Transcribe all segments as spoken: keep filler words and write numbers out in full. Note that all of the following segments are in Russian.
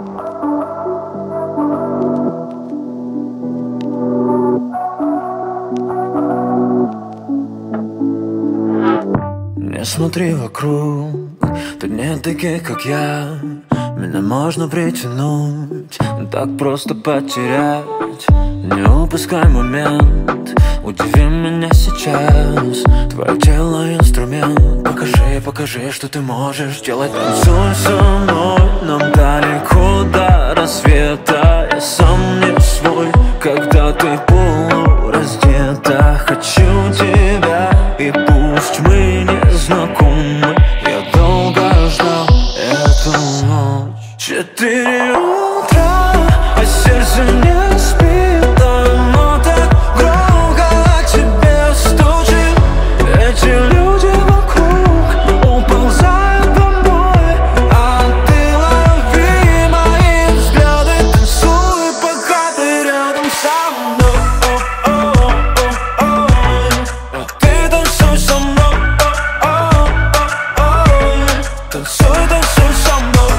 Не смотри вокруг, тут нет таких, как я. Меня можно притянуть, так просто потерять. Не упускай момент, удиви меня сейчас. Твое тело инструмент, покажи, покажи, что ты можешь делать. Танцуй со мной, нам далеко до рассвета. Я сам не свой, когда ты полураздета. Хочу тебя, и пусть мы не знакомы, я долго ждал эту ночь. Четыре утра, а сердце не спит, оно так громко о тебе стучит. Эти люди вокруг уползают домой, а ты лови мои взгляды, танцуй, пока ты рядом со мной. А ты танцуй со мной, танцуй, танцуй со мной.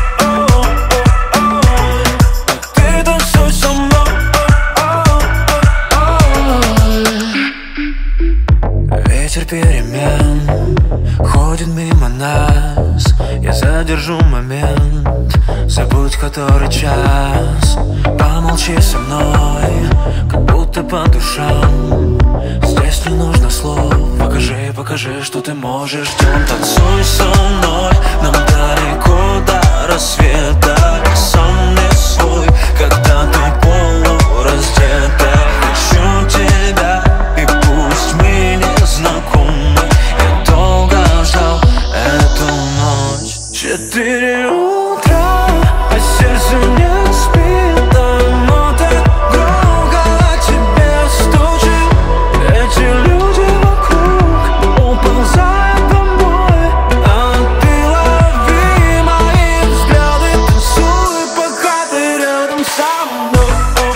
Ветер перемен ходит мимо нас. Я задержу момент, забудь который час. Помолчи со мной, как будто по душам. Здесь не нужно слов, покажи, покажи, что ты можешь делать. Танцуй со мной, нам далеко до рассвета. Я сам не свой, когда ты полураздета. Хочу тебя, и пусть мы не знакомы, я долго ждал эту ночь. Четыре утра, а сердце не спит, оно так громко о тебе стучит. Эти люди вокруг уползают домой, а ты лови мои взгляды, танцуй, пока ты рядом со мной.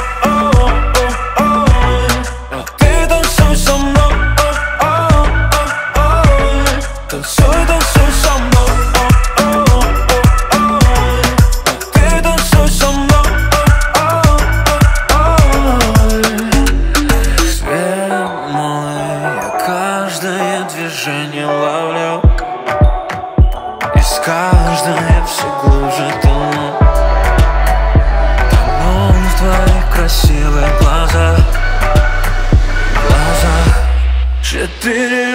А ты танцуй со мной, танцуй, танцуй со мной. Ты танцуй со мной. Свет мой, я каждое движение ловлю, и с каждой я все глубже тону. Тону в твоих красивых глазах, глазах. Четыре